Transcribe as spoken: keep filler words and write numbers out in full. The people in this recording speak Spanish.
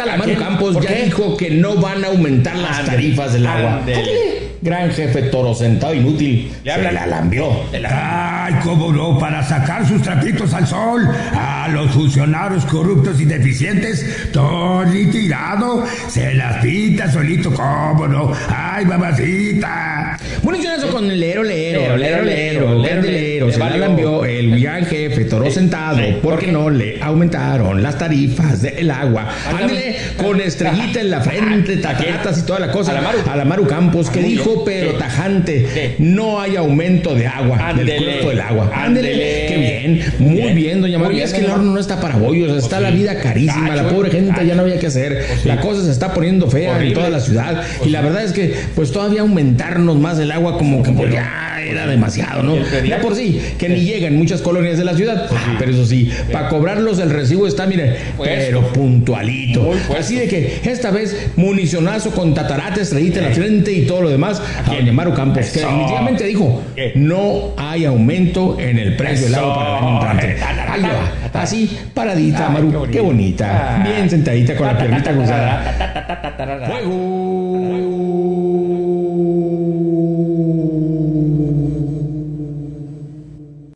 tal Amaru Campos ya dijo que no van a aumentar las Andele, tarifas del agua. Andele. Gran jefe toro sentado inútil. Le habla, la lambió. Ay, cómo no, para sacar sus trapitos al sol. A los funcionarios corruptos y deficientes, todo tirado, se las pinta solito, cómo no. Ay, mamacita. Bueno, hizo eso con el lero, lero, lero, lero, lero, lero. Se la lambió el gran jefe toro sentado porque no le aumentaron las tarifas del agua. Ándele con estrellita en la frente, taquetas y toda la cosa. A la Amaru Campos que dijo, pero tajante, no hay aumento de agua, del costo del agua. Ándele, qué bien, muy bien, doña María. Es que el horno no está para bollos, está la vida carísima, la pobre gente ya no había que hacer. La cosa se está poniendo fea en toda la ciudad y la verdad es que pues todavía aumentarnos más el agua como que pues, ya era demasiado, ¿no? Ya por sí, que ni llega en muchas colonias de la ciudad, pero eso sí, para cobrarlos el recibo está, mire, pero puntualito. Así de que esta vez municionazo con tatarate, estrellita en la frente y todo lo demás a doña Amaru Campos, que definitivamente dijo, no hay aumento en el precio del agua para el año entrante. Ahí va, así, paradita, Amaru, qué bonita, bien sentadita con la piernita cruzada. ¡Fuego!